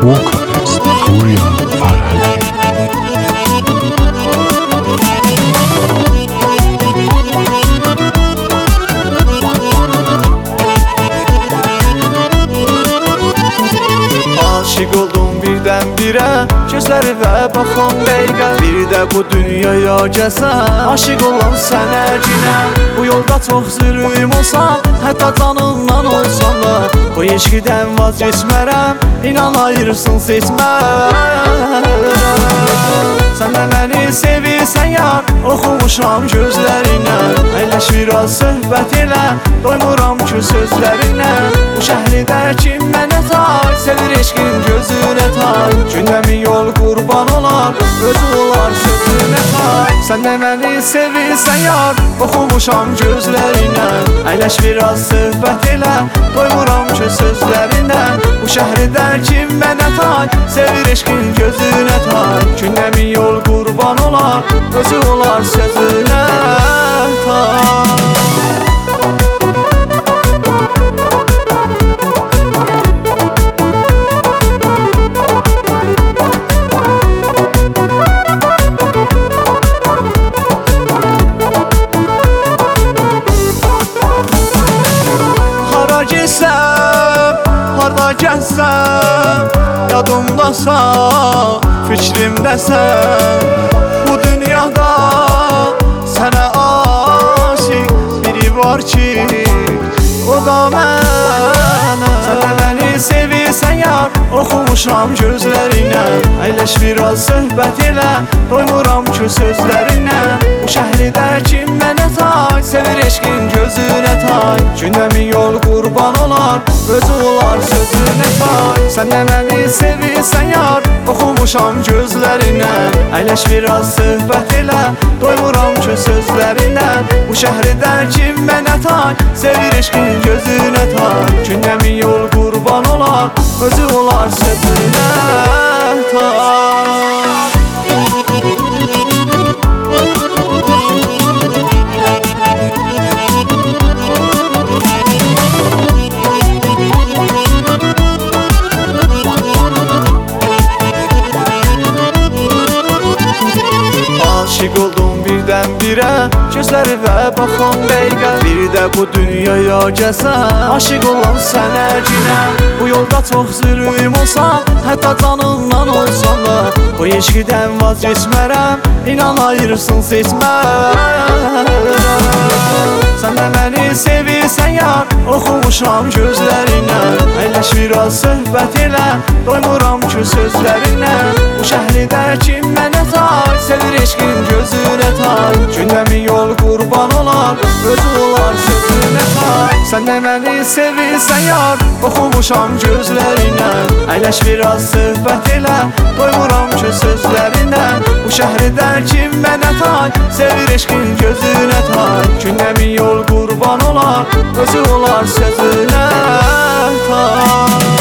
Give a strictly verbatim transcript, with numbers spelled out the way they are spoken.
Vokalist Puriya Farhadi. Aşık oldum birdən-birə, gözlərinə baxan dəqiqə. Bir də bu dünyaya gəlsən, aşık olan sənə cinə. Bu yolda çox zülüm olsa, hətta canından olsan da, bu eşqidən vazgeçmərəm, inan ayırsın seçmərəm. Sən də məni sevirsən yar, oxumuşam gözlərinə. Əyləş biraz söhbət elə, doymuram ki sözlərinə. Bu şəhridə kim mənə tay, sevir eşqin gözünə tay. Gündəmin yol qurban olar, özü olar sözünə tay. Sən də məni sevirsən yar, oxumuşam gözlərinə. Əyləş biraz söhbət elə, doymuram ki sözlərinə. Bu şəhridə kim mənə tay, sevir eşqin gözünə tay. Gündəmin yol qurban olar, özü olar sözünə tay. Hara getsəm, harda gəlsəm, yadımdasan, fikrimdəsən. Bu dünyada sənə aşık biri var ki, o da mənəm. Sən də məni sevirsən yar, oxumuşam gözlərinə. Əyləş biraz söhbət elə, doymuram ki sözlərinə. Bu şəhridə kim mənə tay, sevir eşqin gözünə tay. Gündəmin yol qurban olar, özü olar sözünə tay. Sən də məni sevirsən yar, oxumuşam gözlərinə. Əyləş biraz söhbət elə, doymuram ki sözlərinə. Bu şəhridə kim mənə tay, sevir eşqin gözünə tay. Gündəmin yol qurban olar, özü olar sözünə tay. Aşık oldum birdən-birə, gözlərinə baxan dəqiqə. Bir də bu dünyaya gəlsən, aşık olan sənə cinə. Bu yolda çox zülüm olsa, hətta canından olsan da, bu eşqidən vazgeçmərəm, inan ayırsın seçmərəm. Sən də məni sevirsən yar, oxumuşam gözlərinə. Əyləş biraz söhbət elə, doymuram ki sözlərinə. Bu şəhridə kim mənə tay, sevir eşqin gözünə tay. Gündəmin yol qurban olar, özü olar sözünə tay. Sən də məni sevirsən yar, oxumuşam gözlərinə. Əyləş biraz söhbət elə, doymuram ki sözlərinə. Bu şəhridə kim mənə tay, sevir eşqin gözünə tay. Gündəmin yol qurban olar, özü olar sözünə tay.